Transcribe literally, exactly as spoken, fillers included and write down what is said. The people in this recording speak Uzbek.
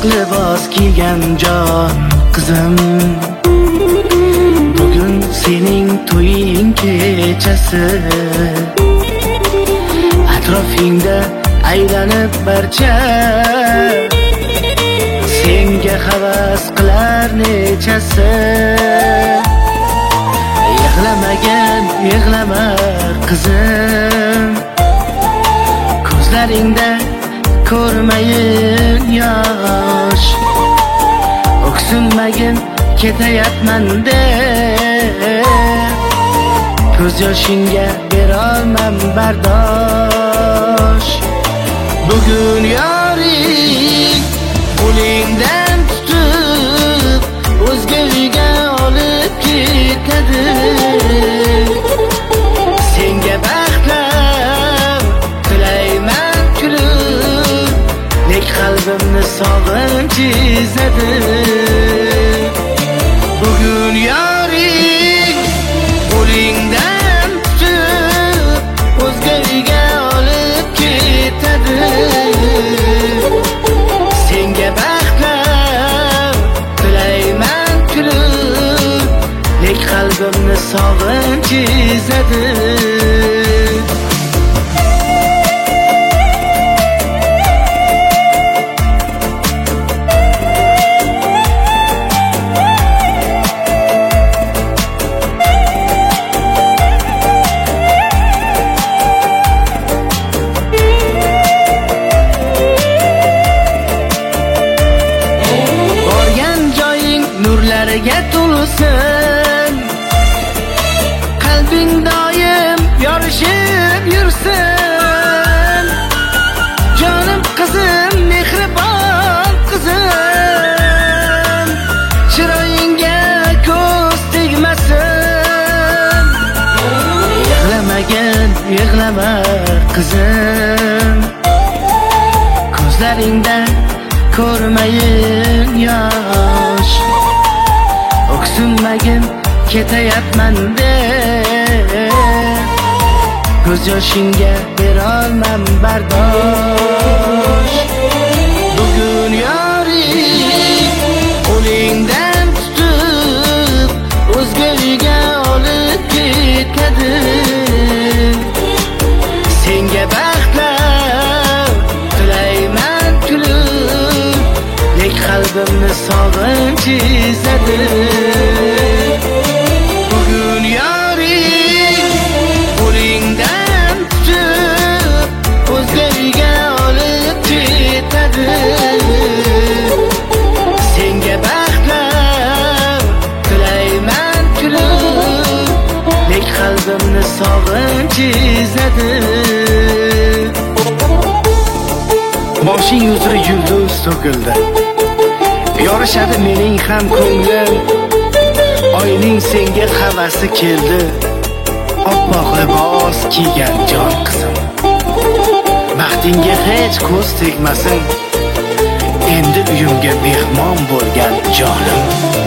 libos kiygan jon qizim, bugun sening to'ying kechasi. Atrofingda aylanib barcha senga havas qilar nechasi. Yig'lamagan yig'lama qizim, ko'zlaringda ko'rmayin yosh. O'ksinmagin ketayapman deb, ko'z yoshingga berolmam bardosh. Bugun yoring qo'lingdan tutib o'zga uyga olib ketadi. Senga baxtlar tilayman kulib, nek qalbimni sog'inch ezadi. Bugun yoring qo'lingdan tutib o'zga uyga olib ketadi. Senga baxtlar tilayman kulib, nek qalbimni sog'inch ezadi. Nurlarga to'lsin, qalbing doim yorishib yursin. Jonim qizim, mehribon qizim, chiroyingga ko'z tegmasin. Yig'lamagan yig'lama qizim, ko'zlaringda ko'rmayin yosh. O'ksinmagin ketayapman deb, ko'z yoshingga berolmam bardosh. Bugun yoring qo'lingdan tutib o'zga uyga olib ketadi. Senga baxtlar tilayman kulib, nek qalbimni sog'inch ezadi. Bugun yoring qo'lingdan tutib o'zga uyga olib ketadi. Senga baxtlar tilayman kulib, nek qalbimni sog'inch ezadi. Boshing uzra yulduz to'kildi, yorishadi mening ham ko'nglim. Oyning senga havasi keldi, oppoq libos kiygan jon qizim. Baxtingga hech ko'z tegmasin, endi uyimga mehmon bo'lgan jonim.